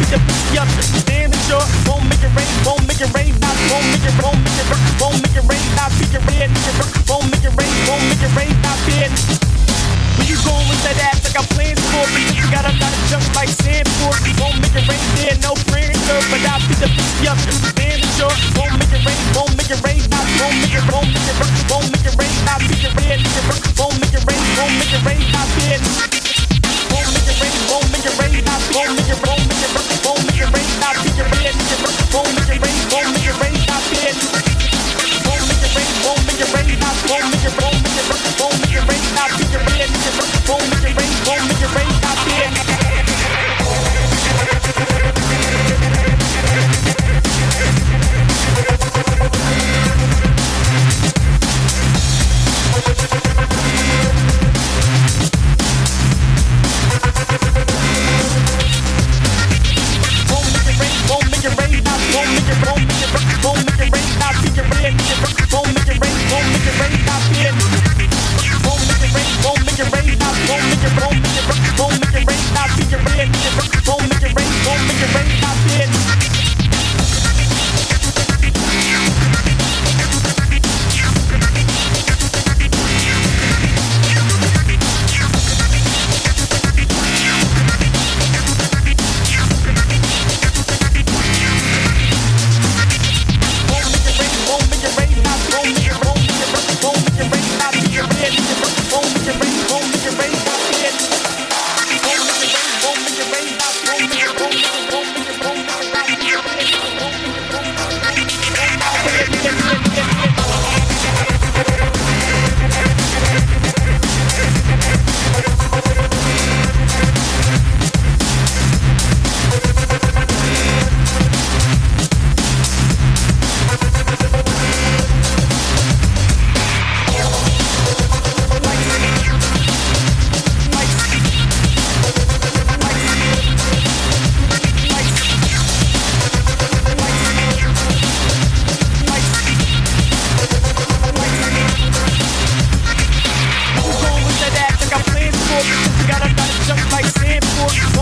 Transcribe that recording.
beat the pussy up. Stand the shore, won't make it rain, won't make it rain, not won't make it, won't make it, won't make it rain, not beat it red, won't make it rain, won't make it rain, not bad. When you going with that ass like I'm playing for me, you got a lot of junk like sand for me. Won't make it rain there, no praying, girl, but I'll beat the pussy up. Stand the shore, won't make it rain, won't make it rain, not won't make it, won't make it, won't make it rain, not beat it red, won't make it rain, won't make it rain, not bad. Won't make it rain, won't make it rain, not won't make it, won't make it, won't make it rain, not beat it red, won't make it rain, won't make it rain, not bad. Won't make it rain, won't make it rain, not won't make it, won't make it, won't make it rain, not beat it red, won't make it rain, won't make it rain, not bad. Got a lot of junk like sand for